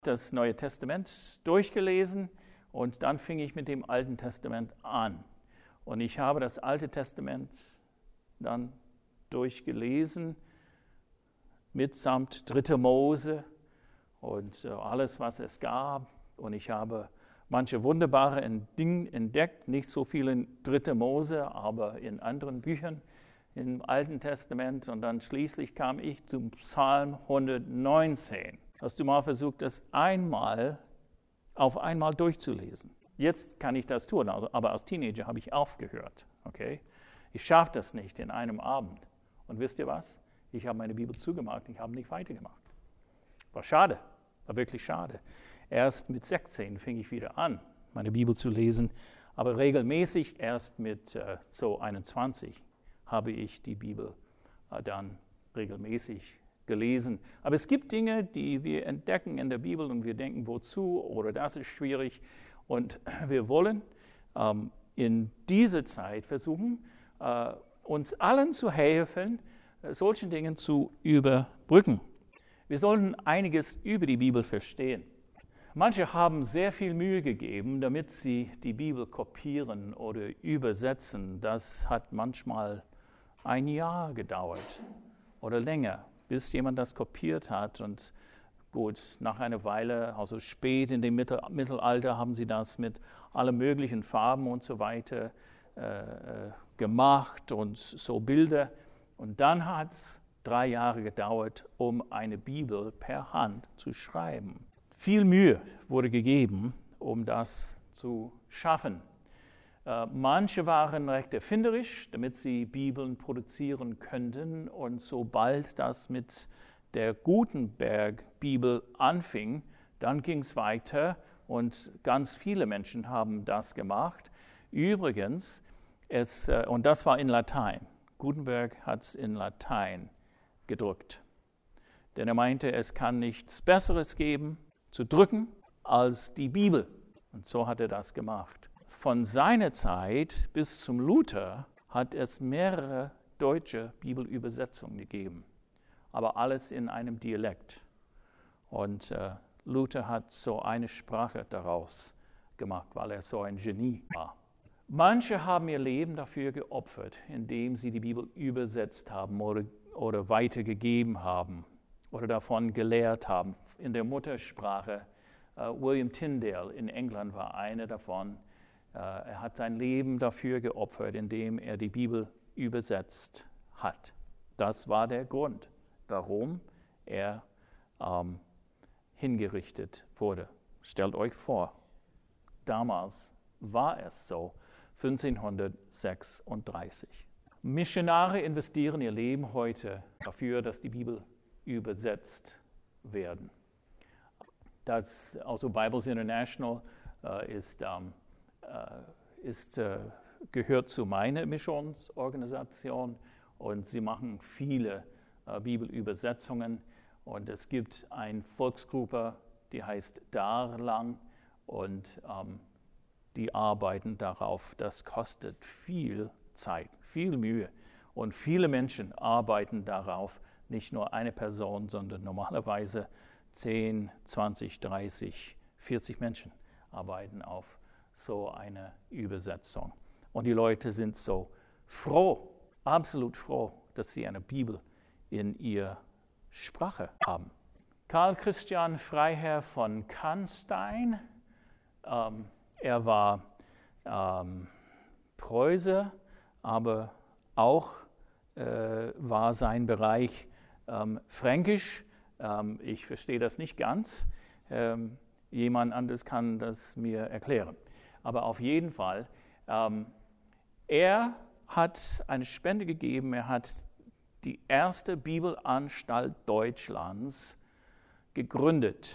das Neue Testament durchgelesen und dann fing ich mit dem Alten Testament an. Und ich habe das Alte Testament dann durchgelesen mitsamt 3. Mose und alles, was es gab. Und ich habe manche wunderbare Dinge entdeckt, nicht so viel in 3. Mose, aber in anderen Büchern im Alten Testament. Und dann schließlich kam ich zum Psalm 119. Hast du mal versucht, das auf einmal durchzulesen? Jetzt kann ich das tun, aber als Teenager habe ich aufgehört. Okay? Ich schaffe das nicht in einem Abend. Und wisst ihr was? Ich habe meine Bibel zugemacht, ich habe nicht weitergemacht. War schade, war wirklich schade. Erst mit 16 fing ich wieder an, meine Bibel zu lesen, aber regelmäßig erst mit 21 habe ich die Bibel dann regelmäßig gelesen. Aber es gibt Dinge, die wir entdecken in der Bibel und wir denken, wozu oder das ist schwierig. Und wir wollen in dieser Zeit versuchen, uns allen zu helfen, solchen Dingen zu überbrücken. Wir sollen einiges über die Bibel verstehen. Manche haben sehr viel Mühe gegeben, damit sie die Bibel kopieren oder übersetzen. Das hat manchmal ein Jahr gedauert oder länger, bis jemand das kopiert hat. Und gut, nach einer Weile, also spät in dem Mittelalter, haben sie das mit allen möglichen Farben und so weiter gemacht und so Bilder. Und dann hat es 3 Jahre gedauert, um eine Bibel per Hand zu schreiben. Viel Mühe wurde gegeben, um das zu schaffen. Manche waren recht erfinderisch, damit sie Bibeln produzieren könnten. Und sobald das mit der Gutenberg-Bibel anfing, dann ging es weiter und ganz viele Menschen haben das gemacht. Übrigens, und das war in Latein. Gutenberg hat es in Latein gedruckt. Denn er meinte, es kann nichts Besseres geben, zu drücken, als die Bibel. Und so hat er das gemacht. Von seiner Zeit bis zum Luther hat es mehrere deutsche Bibelübersetzungen gegeben. Aber alles in einem Dialekt. Und Luther hat so eine Sprache daraus gemacht, weil er so ein Genie war. Manche haben ihr Leben dafür geopfert, indem sie die Bibel übersetzt haben oder weitergegeben haben oder davon gelehrt haben. In der Muttersprache, William Tyndale in England war einer davon. Er hat sein Leben dafür geopfert, indem er die Bibel übersetzt hat. Das war der Grund, warum er hingerichtet wurde. Stellt euch vor, damals war es so, 1536. Missionare investieren ihr Leben heute dafür, dass die Bibel übersetzt werden. Also Bibles International gehört zu meiner Missionsorganisation und sie machen viele Bibelübersetzungen. Und es gibt eine Volksgruppe, die heißt Darlang und die arbeiten darauf. Das kostet viel Zeit, viel Mühe. Und viele Menschen arbeiten darauf, nicht nur eine Person, sondern normalerweise 10, 20, 30, 40 Menschen arbeiten auf so eine Übersetzung. Und die Leute sind so froh, absolut froh, dass sie eine Bibel in ihrer Sprache haben. Karl Christian Freiherr von Canstein, er war Preuße, aber auch war sein Bereich Fränkisch. Ich verstehe das nicht ganz. Jemand anderes kann das mir erklären. Aber auf jeden Fall, er hat eine Spende gegeben. Er hat die erste Bibelanstalt Deutschlands gegründet.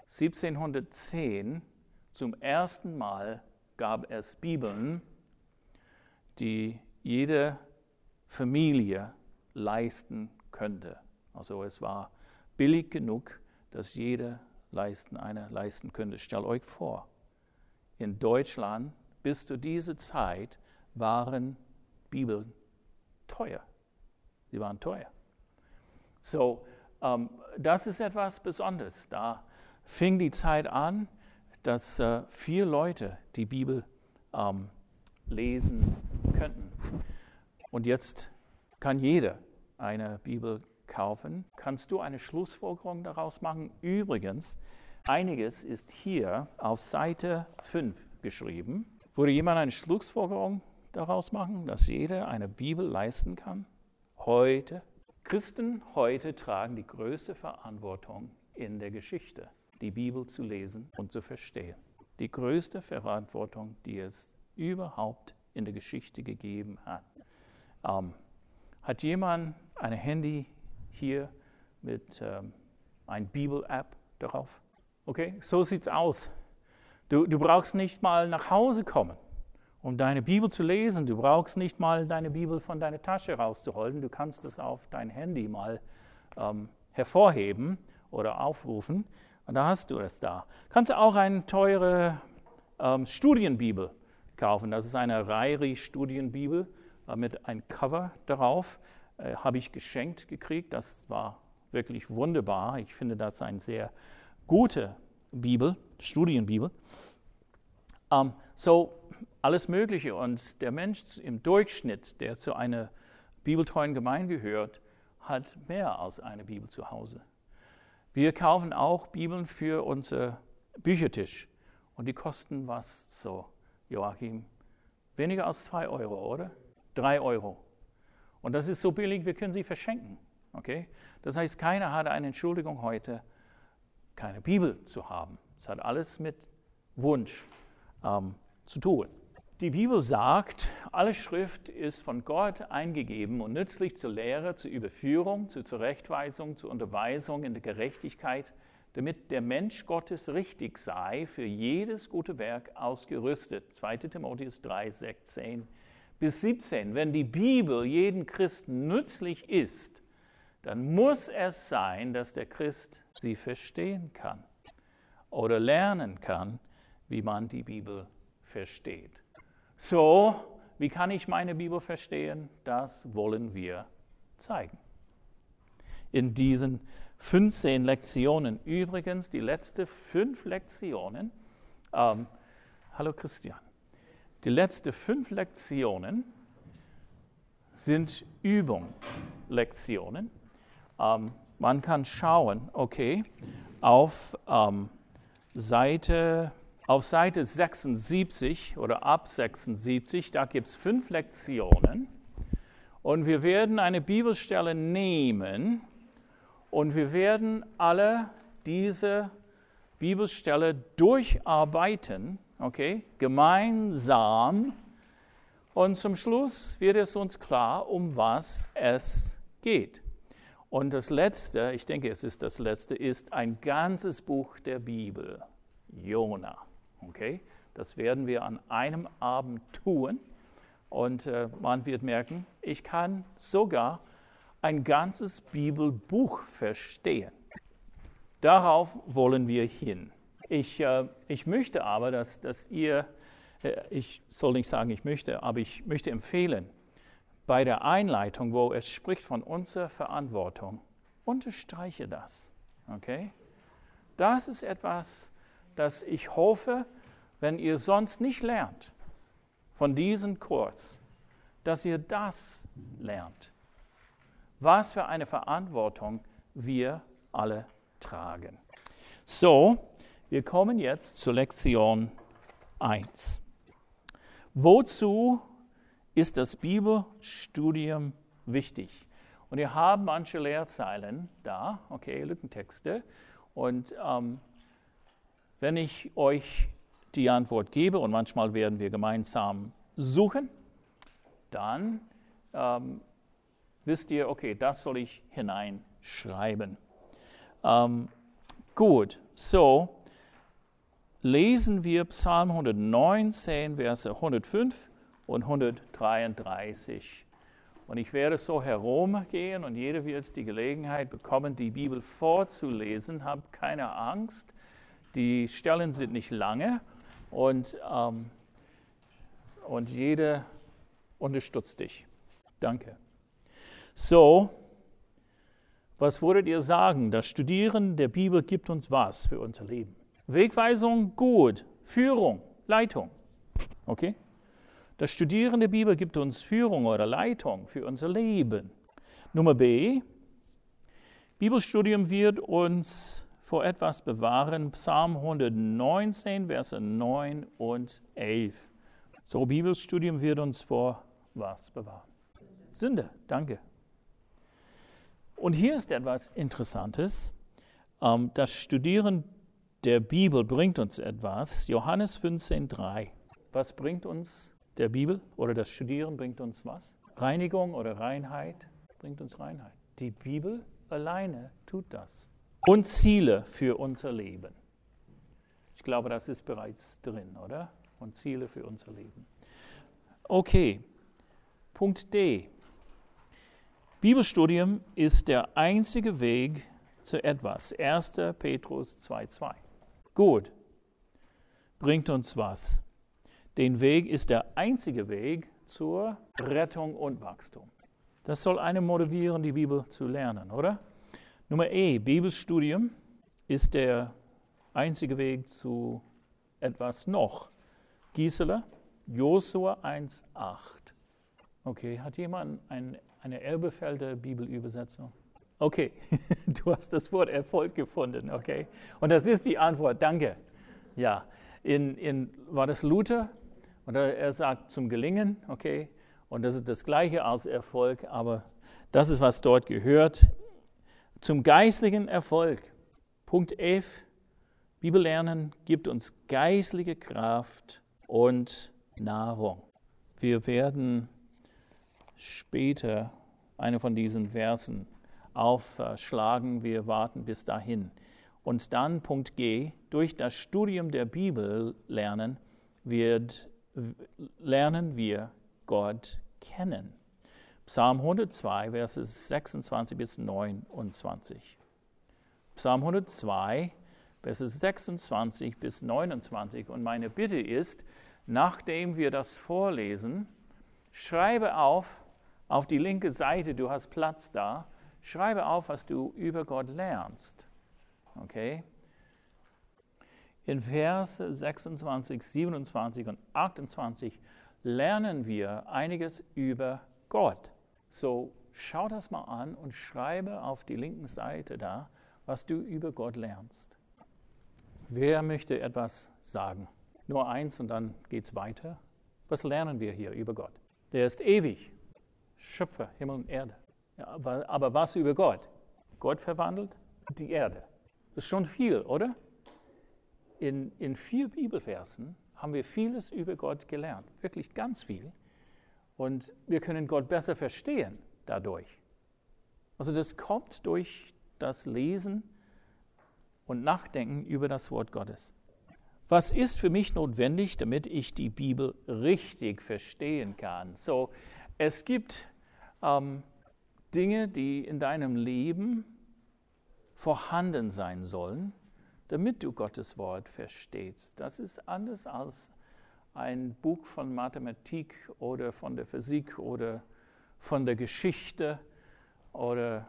1710 zum ersten Mal gab es Bibeln, die jede Familie leisten könnte. Also es war billig genug, dass jeder eine leisten könnte. Stellt euch vor, in Deutschland bis zu dieser Zeit waren Bibeln teuer. Sie waren teuer. So, das ist etwas Besonderes. Da fing die Zeit an, dass 4 Leute die Bibel lesen könnten. Und jetzt kann jeder eine Bibel kaufen. Kannst du eine Schlussfolgerung daraus machen? Übrigens, einiges ist hier auf Seite 5 geschrieben. Würde jemand eine Schlussfolgerung daraus machen, dass jeder eine Bibel leisten kann? Heute, Christen heute tragen die größte Verantwortung in der Geschichte, die Bibel zu lesen und zu verstehen. Die größte Verantwortung, die es überhaupt in der Geschichte gegeben hat. Hat jemand ein Handy hier mit einer Bibel-App darauf? Okay, so sieht's aus. Du brauchst nicht mal nach Hause kommen, um deine Bibel zu lesen. Du brauchst nicht mal deine Bibel von deiner Tasche rauszuholen. Du kannst es auf dein Handy mal hervorheben oder aufrufen. Und da hast du es da. Kannst du auch eine teure Studienbibel kaufen. Das ist eine Ryrie-Studienbibel mit einem Cover darauf. Habe ich geschenkt gekriegt. Das war wirklich wunderbar. Ich finde das eine sehr gute Bibel, Studienbibel. So alles Mögliche. Und der Mensch im Durchschnitt, der zu einer bibeltreuen Gemeinde gehört, hat mehr als eine Bibel zu Hause. Wir kaufen auch Bibeln für unser Büchertisch. Und die kosten was so, Joachim? Weniger als 2 Euro, oder? 3 Euro. Und das ist so billig, wir können sie verschenken. Okay? Das heißt, keiner hat eine Entschuldigung heute, keine Bibel zu haben. Es hat alles mit Wunsch zu tun. Die Bibel sagt, alle Schrift ist von Gott eingegeben und nützlich zur Lehre, zur Überführung, zur Zurechtweisung, zur Unterweisung in der Gerechtigkeit, damit der Mensch Gottes richtig sei, für jedes gute Werk ausgerüstet. 2. Timotheus 3, 16 bis 17. Wenn die Bibel jedem Christen nützlich ist, dann muss es sein, dass der Christ sie verstehen kann oder lernen kann, wie man die Bibel versteht. So, wie kann ich meine Bibel verstehen? Das wollen wir zeigen. In diesen 15 Lektionen. Übrigens, die letzten 5 Lektionen, hallo Christian, die letzten 5 Lektionen sind Übungslektionen. Man kann schauen, okay, auf Seite 76 oder ab 76, da gibt es 5 Lektionen. Und wir werden eine Bibelstelle nehmen und wir werden alle diese Bibelstelle durcharbeiten, okay, gemeinsam. Und zum Schluss wird es uns klar, um was es geht. Und das Letzte, ich denke, es ist das Letzte, ist ein ganzes Buch der Bibel, Jona. Okay? Das werden wir an einem Abend tun. Und man wird merken, ich kann sogar ein ganzes Bibelbuch verstehen. Darauf wollen wir hin. Ich möchte aber, dass ihr, ich soll nicht sagen, ich möchte, aber ich möchte empfehlen, bei der Einleitung, wo es spricht von unserer Verantwortung, unterstreiche das. Okay? Das ist etwas, das ich hoffe, wenn ihr sonst nicht lernt von diesem Kurs, dass ihr das lernt. Was für eine Verantwortung wir alle tragen. So, wir kommen jetzt zur Lektion 1. Wozu ist das Bibelstudium wichtig? Und wir haben manche Lehrzeilen da, okay, Lückentexte. Und wenn ich euch die Antwort gebe, und manchmal werden wir gemeinsam suchen, dann wisst ihr, okay, das soll ich hineinschreiben. Gut, so lesen wir Psalm 119, Verse 105 und 133. Und ich werde so herumgehen und jeder wird die Gelegenheit bekommen, die Bibel vorzulesen. Habt keine Angst, die Stellen sind nicht lange und jeder unterstützt dich. Danke. So, Was würdet ihr sagen? Das Studieren der Bibel gibt uns was für unser Leben? Wegweisung, gut. Führung, Leitung. Okay? Das Studieren der Bibel gibt uns Führung oder Leitung für unser Leben. Nummer B. Bibelstudium wird uns vor etwas bewahren. Psalm 119, Verse 9 und 11. So, Bibelstudium wird uns vor was bewahren? Sünde, danke. Und hier ist etwas Interessantes. Das Studieren der Bibel bringt uns etwas. Johannes 15,3. Was bringt uns der Bibel oder das Studieren bringt uns was? Reinigung oder Reinheit bringt uns Reinheit. Die Bibel alleine tut das. Und Ziele für unser Leben. Ich glaube, das ist bereits drin, oder? Und Ziele für unser Leben. Okay, Punkt D. Bibelstudium ist der einzige Weg zu etwas. 1. Petrus 2,2. Gut, bringt uns was. Den Weg ist der einzige Weg zur Rettung und Wachstum. Das soll einen motivieren, die Bibel zu lernen, oder? Nummer E, Bibelstudium ist der einzige Weg zu etwas noch. Gisela, Josua 1,8. Okay, hat jemand eine Elberfelder Bibelübersetzung? Okay, du hast das Wort Erfolg gefunden, okay? Und das ist die Antwort, danke. Ja, war das Luther? Und er sagt zum Gelingen, okay? Und das ist das Gleiche als Erfolg, aber das ist, was dort gehört. Zum geistlichen Erfolg. Punkt F. Bibellernen gibt uns geistliche Kraft und Nahrung. Wir werden später eine von diesen Versen aufschlagen. Wir warten bis dahin. Und dann Punkt G. Durch das Studium der Bibel lernen wir Gott kennen. Psalm 102, Verse 26 bis 29. Psalm 102, Verse 26 bis 29. Und meine Bitte ist, nachdem wir das vorlesen, schreibe auf die linke Seite, du hast Platz da, schreibe auf, was du über Gott lernst. Okay? In Verse 26, 27 und 28 lernen wir einiges über Gott. So, schau das mal an und schreibe auf die linken Seite da, was du über Gott lernst. Wer möchte etwas sagen? Nur eins und dann geht's weiter. Was lernen wir hier über Gott? Der ist ewig, Schöpfer, Himmel und Erde. Ja, aber was über Gott? Gott verwandelt die Erde. Das ist schon viel, oder? In 4 Bibelversen haben wir vieles über Gott gelernt, wirklich ganz viel. Und wir können Gott besser verstehen dadurch. Also das kommt durch das Lesen und Nachdenken über das Wort Gottes. Was ist für mich notwendig, damit ich die Bibel richtig verstehen kann? So, es gibt Dinge, die in deinem Leben vorhanden sein sollen, damit du Gottes Wort verstehst. Das ist anders als ein Buch von Mathematik oder von der Physik oder von der Geschichte oder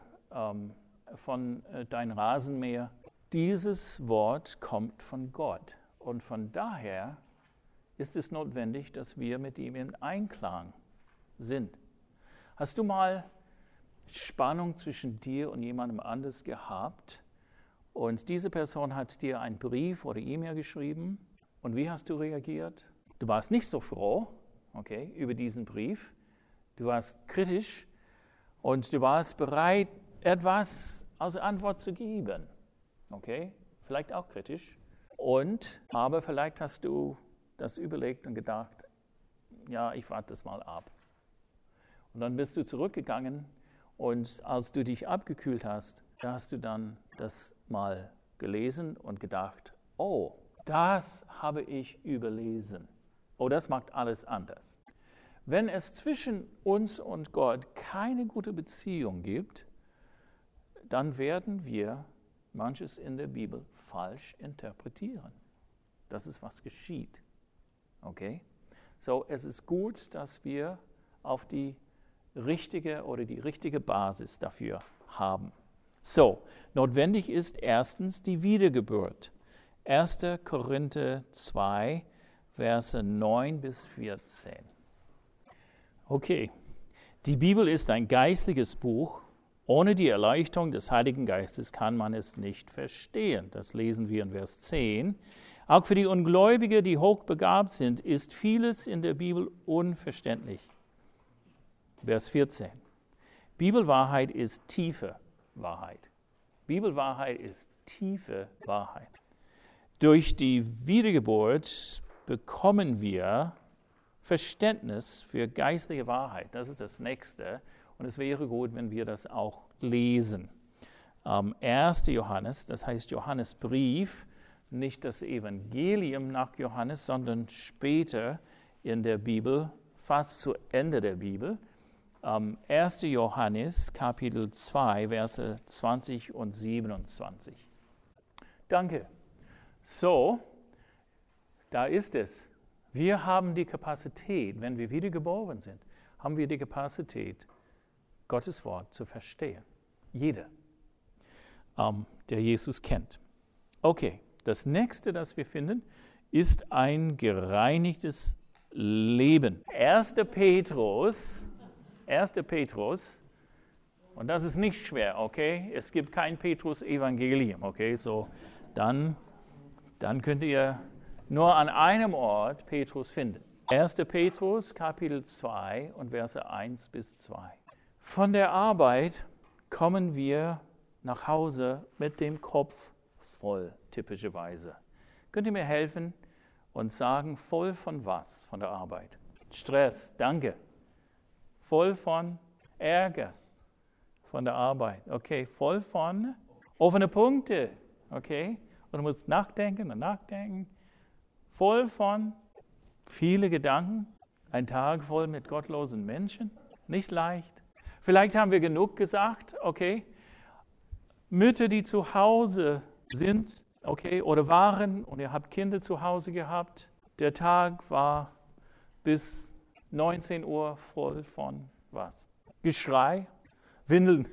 von deinem Rasenmäher. Dieses Wort kommt von Gott und von daher ist es notwendig, dass wir mit ihm in Einklang sind. Hast du mal Spannung zwischen dir und jemandem anders gehabt und diese Person hat dir einen Brief oder E-Mail geschrieben und wie hast du reagiert? Du warst nicht so froh, okay, über diesen Brief. Du warst kritisch und du warst bereit, etwas als Antwort zu geben. Okay, vielleicht auch kritisch. Aber vielleicht hast du das überlegt und gedacht, ja, ich warte das mal ab. Und dann bist du zurückgegangen und als du dich abgekühlt hast, da hast du dann das mal gelesen und gedacht, oh, das habe ich überlesen. Oh, das macht alles anders. Wenn es zwischen uns und Gott keine gute Beziehung gibt, dann werden wir manches in der Bibel falsch interpretieren. Das ist, was geschieht. Okay? So, es ist gut, dass wir auf die richtige Basis dafür haben. So, notwendig ist erstens die Wiedergeburt. 1. Korinther 2, Verse 9 bis 14. Okay, die Bibel ist ein geistliches Buch. Ohne die Erleuchtung des Heiligen Geistes kann man es nicht verstehen. Das lesen wir in Vers 10. Auch für die Ungläubigen, die hochbegabt sind, ist vieles in der Bibel unverständlich. Vers 14. Bibelwahrheit ist tiefe Wahrheit. Bibelwahrheit ist tiefe Wahrheit. Durch die Wiedergeburt bekommen wir Verständnis für geistliche Wahrheit. Das ist das Nächste. Und es wäre gut, wenn wir das auch lesen. 1. Johannes, das heißt Johannesbrief, nicht das Evangelium nach Johannes, sondern später in der Bibel, fast zu Ende der Bibel. 1. Johannes, Kapitel 2, Verse 20 und 27. Danke. So, da ist es. Wir haben die Kapazität, wenn wir wiedergeboren sind, haben wir die Kapazität, Gottes Wort zu verstehen. Jeder, der Jesus kennt. Okay, das nächste, das wir finden, ist ein gereinigtes Leben. 1. Petrus, und das ist nicht schwer, okay? Es gibt kein Petrus-Evangelium, okay? So, dann könnt ihr nur an einem Ort Petrus finden. 1. Petrus, Kapitel 2 und Verse 1 bis 2. Von der Arbeit kommen wir nach Hause mit dem Kopf voll, typischerweise. Könnt ihr mir helfen und sagen, voll von was von der Arbeit? Stress, danke. Voll von Ärger von der Arbeit, okay. Voll von offene Punkte, okay. Und du musst nachdenken und nachdenken. Voll von viele Gedanken. Ein Tag voll mit gottlosen Menschen. Nicht leicht. Vielleicht haben wir genug gesagt, okay. Mütter, die zu Hause sind, okay, oder waren und ihr habt Kinder zu Hause gehabt. Der Tag war bis 19 Uhr voll von was? Geschrei, Windeln.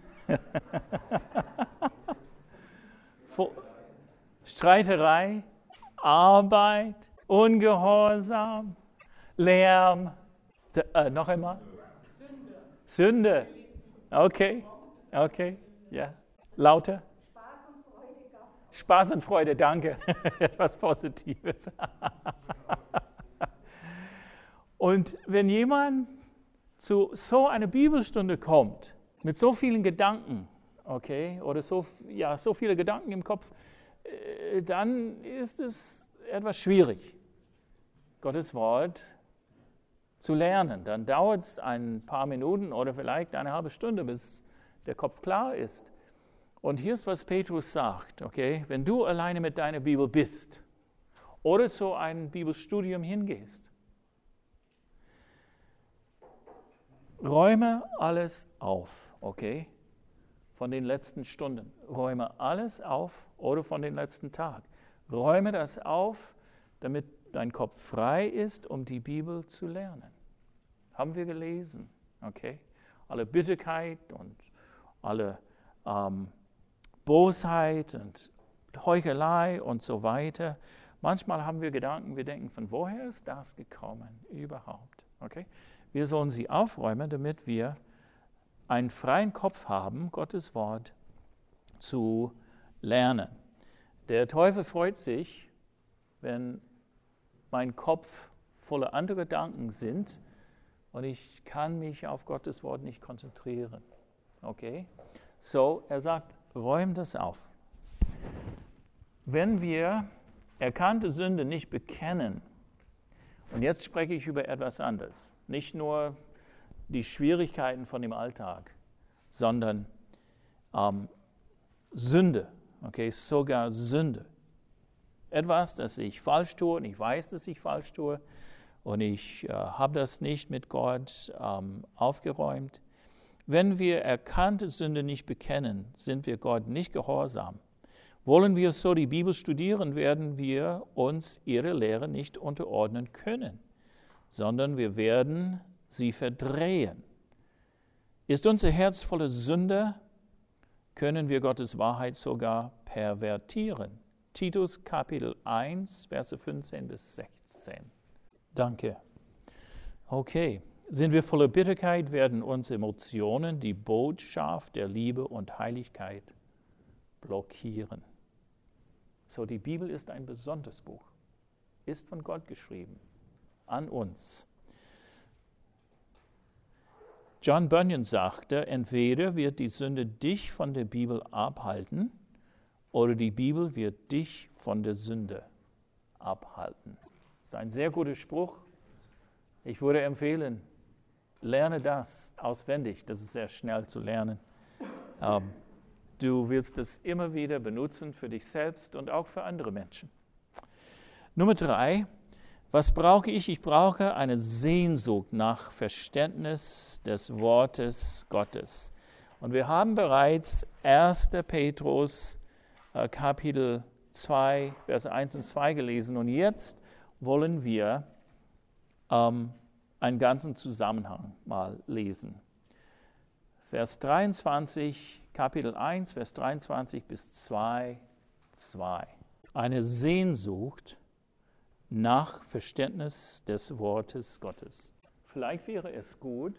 Streiterei, Arbeit, Ungehorsam, Lärm. Noch einmal? Sünde. Okay, ja. Lauter? Spaß und Freude, danke. Etwas Positives. Und wenn jemand zu so einer Bibelstunde kommt, mit so vielen Gedanken, okay, oder so viele Gedanken im Kopf, dann ist es etwas schwierig, Gottes Wort zu lernen. Dann dauert es ein paar Minuten oder vielleicht eine halbe Stunde, bis der Kopf klar ist. Und hier ist, was Petrus sagt, okay, wenn du alleine mit deiner Bibel bist oder zu einem Bibelstudium hingehst, räume alles auf, okay, von den letzten Stunden. Räume alles auf oder von den letzten Tag. Räume das auf, damit dein Kopf frei ist, um die Bibel zu lernen. Haben wir gelesen, okay? Alle Bitterkeit und alle Bosheit und Heuchelei und so weiter. Manchmal haben wir Gedanken, wir denken, von woher ist das gekommen überhaupt? Okay? Wir sollen sie aufräumen, damit wir einen freien Kopf haben, Gottes Wort zu lernen. Der Teufel freut sich, wenn mein Kopf voller anderer Gedanken sind und ich kann mich auf Gottes Wort nicht konzentrieren. Okay? So, er sagt, räum das auf. Wenn wir erkannte Sünde nicht bekennen, und jetzt spreche ich über etwas anderes, nicht nur die Schwierigkeiten von dem Alltag, sondern Sünde, okay, sogar Sünde. Etwas, das ich falsch tue und ich weiß, dass ich falsch tue und ich habe das nicht mit Gott aufgeräumt. Wenn wir erkannte Sünde nicht bekennen, sind wir Gott nicht gehorsam. Wollen wir so die Bibel studieren, werden wir uns ihrer Lehre nicht unterordnen können, sondern wir werden sie verdrehen. Ist unser Herz voller Sünde, können wir Gottes Wahrheit sogar pervertieren. Titus Kapitel 1, Verse 15 bis 16. Danke. Okay. Sind wir voller Bitterkeit, werden unsere Emotionen die Botschaft der Liebe und Heiligkeit blockieren. So, die Bibel ist ein besonderes Buch, ist von Gott geschrieben, an uns. John Bunyan sagte, entweder wird die Sünde dich von der Bibel abhalten oder die Bibel wird dich von der Sünde abhalten. Das ist ein sehr guter Spruch. Ich würde empfehlen, lerne das auswendig. Das ist sehr schnell zu lernen. Du wirst es immer wieder benutzen für dich selbst und auch für andere Menschen. Nummer 3. Was brauche ich? Ich brauche eine Sehnsucht nach Verständnis des Wortes Gottes. Und wir haben bereits 1. Petrus Kapitel 2, Verse 1 und 2 gelesen. Und jetzt wollen wir einen ganzen Zusammenhang mal lesen. Vers 23, Kapitel 1, Vers 23 bis 2, 2. Eine Sehnsucht nach Verständnis des Wortes Gottes. Vielleicht wäre es gut,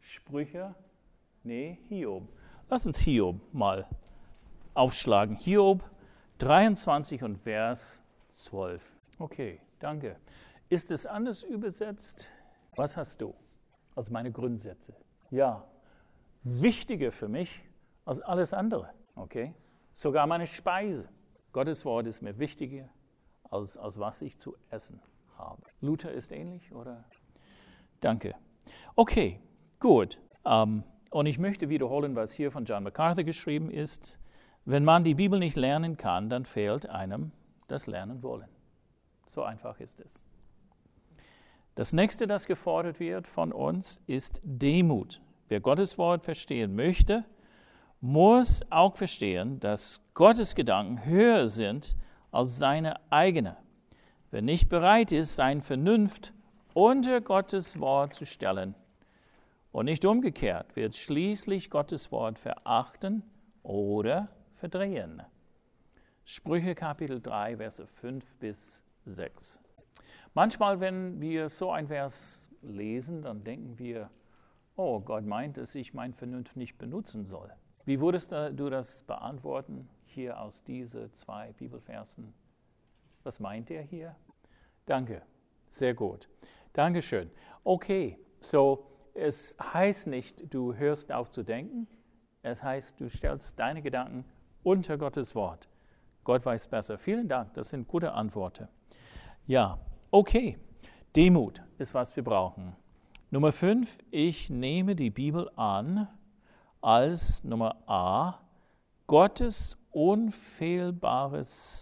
Hiob. Lass uns Hiob mal aufschlagen. Hiob 23 und Vers 12. Okay, danke. Ist es anders übersetzt? Was hast du als meine Grundsätze? Ja, wichtiger für mich als alles andere. Okay? Sogar meine Speise. Gottes Wort ist mir wichtiger als was ich zu essen habe. Luther ist ähnlich, oder? Danke. Okay, gut. Und ich möchte wiederholen, was hier von John MacArthur geschrieben ist. Wenn man die Bibel nicht lernen kann, dann fehlt einem das Lernen wollen. So einfach ist es. Das nächste, das gefordert wird von uns, ist Demut. Wer Gottes Wort verstehen möchte, muss auch verstehen, dass Gottes Gedanken höher sind als seine eigene. Wer nicht bereit ist, seine Vernunft unter Gottes Wort zu stellen und nicht umgekehrt, wird schließlich Gottes Wort verachten oder verdrehen. Sprüche Kapitel 3, Verse 5 bis 6. Manchmal, wenn wir so ein Vers lesen, dann denken wir, oh, Gott meint, dass ich meine Vernunft nicht benutzen soll. Wie würdest du das beantworten, hier aus diesen 2 Bibelversen? Was meint er hier? Danke, sehr gut. Dankeschön. Okay, so es heißt nicht, du hörst auf zu denken, es heißt, du stellst deine Gedanken unter Gottes Wort. Gott weiß besser. Vielen Dank, das sind gute Antworten. Ja, okay, Demut ist, was wir brauchen. Nummer 5, ich nehme die Bibel an als Nummer A, Gottes unfehlbare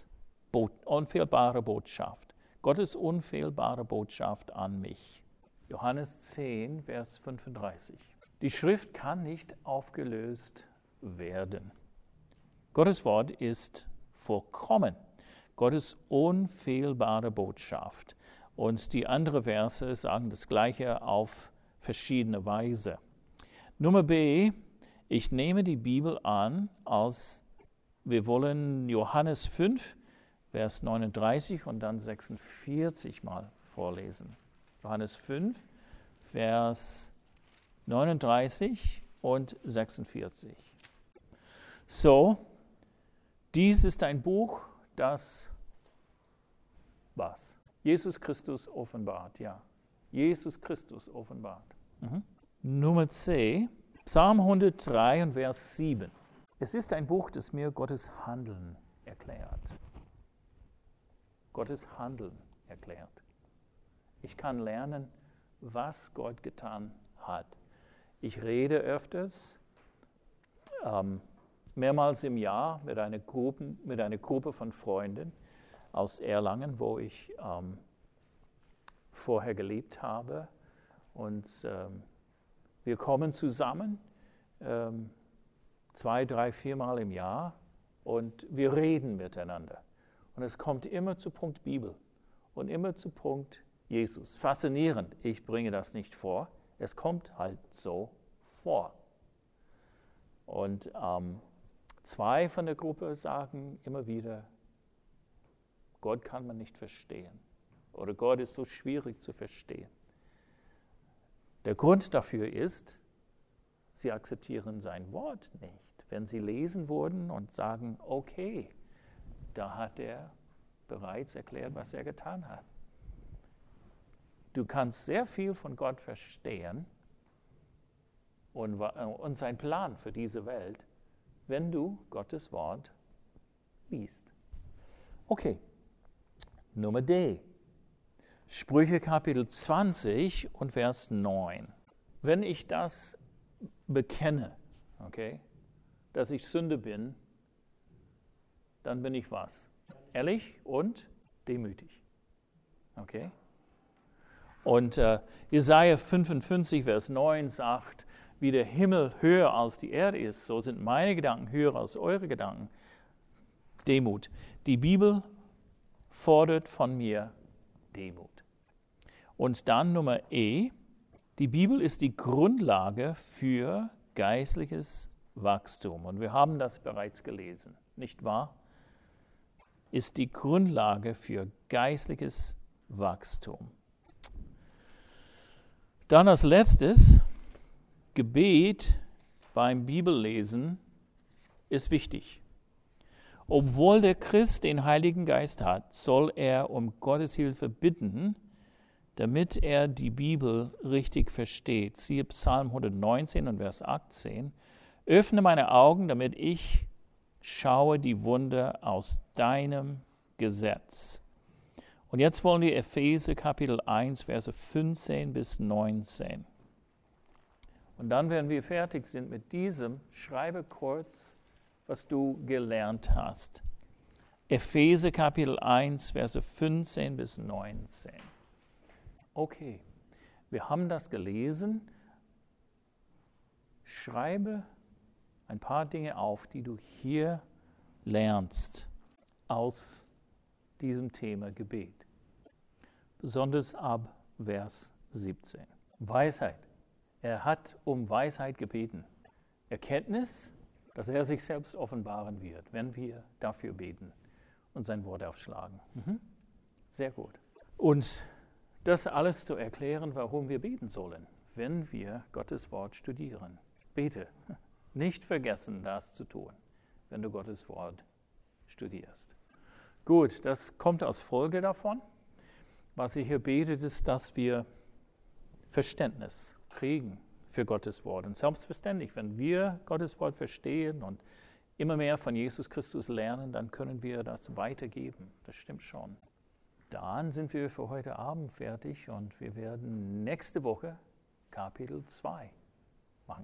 Botschaft. Gottes unfehlbare Botschaft an mich. Johannes 10, Vers 35. Die Schrift kann nicht aufgelöst werden. Gottes Wort ist vollkommen. Gottes unfehlbare Botschaft. Und die anderen Verse sagen das Gleiche auf verschiedene Weise. Nummer B, ich nehme die Bibel an, als wir wollen Johannes 5, Vers 39 und dann 46 mal vorlesen. Johannes 5, Vers 39 und 46. So, dies ist ein Buch, das was? Jesus Christus offenbart, ja. Jesus Christus offenbart. Nummer C, Psalm 103 und Vers 7. Es ist ein Buch, das mir Gottes Handeln erklärt. Gottes Handeln erklärt. Ich kann lernen, was Gott getan hat. Ich rede öfters, mehrmals im Jahr mit einer Gruppe von Freunden aus Erlangen, wo ich vorher gelebt habe. Und wir kommen zusammen 2, 3, 4 Mal im Jahr und wir reden miteinander. Und es kommt immer zu Punkt Bibel und immer zu Punkt Jesus. Faszinierend, ich bringe das nicht vor, es kommt halt so vor. Und 2 von der Gruppe sagen immer wieder, Gott kann man nicht verstehen oder Gott ist so schwierig zu verstehen. Der Grund dafür ist, sie akzeptieren sein Wort nicht. Wenn sie lesen würden und sagen, okay, da hat er bereits erklärt, was er getan hat. Du kannst sehr viel von Gott verstehen und sein Plan für diese Welt, wenn du Gottes Wort liest. Okay, Nummer D. Sprüche Kapitel 20 und Vers 9. Wenn ich das bekenne, okay, dass ich Sünder bin, dann bin ich was? Ehrlich und demütig. Okay? Und Jesaja 55, Vers 9 sagt, wie der Himmel höher als die Erde ist, so sind meine Gedanken höher als eure Gedanken. Demut. Die Bibel fordert von mir Demut. Und dann Nummer E. Die Bibel ist die Grundlage für geistliches Wachstum. Und wir haben das bereits gelesen, nicht wahr? Ist die Grundlage für geistliches Wachstum. Dann als letztes, Gebet beim Bibellesen ist wichtig. Obwohl der Christ den Heiligen Geist hat, soll er um Gottes Hilfe bitten, damit er die Bibel richtig versteht. Siehe Psalm 119 und Vers 18. Öffne meine Augen, damit ich schaue die Wunder aus deinem Gesetz. Und jetzt wollen wir Epheser Kapitel 1, Verse 15 bis 19. Und dann, wenn wir fertig sind mit diesem, schreibe kurz, was du gelernt hast. Epheser Kapitel 1, Verse 15 bis 19. Okay, wir haben das gelesen. Schreibe ein paar Dinge auf, die du hier lernst aus diesem Thema Gebet. Besonders ab Vers 17. Weisheit. Er hat um Weisheit gebeten. Erkenntnis, dass er sich selbst offenbaren wird, wenn wir dafür beten und sein Wort aufschlagen. Sehr gut. Und das alles zu erklären, warum wir beten sollen, wenn wir Gottes Wort studieren. Bete. Nicht vergessen, das zu tun, wenn du Gottes Wort studierst. Gut, das kommt als Folge davon. Was ihr hier betet, ist, dass wir Verständnis kriegen für Gottes Wort. Und selbstverständlich, wenn wir Gottes Wort verstehen und immer mehr von Jesus Christus lernen, dann können wir das weitergeben. Das stimmt schon. Dann sind wir für heute Abend fertig und wir werden nächste Woche Kapitel 2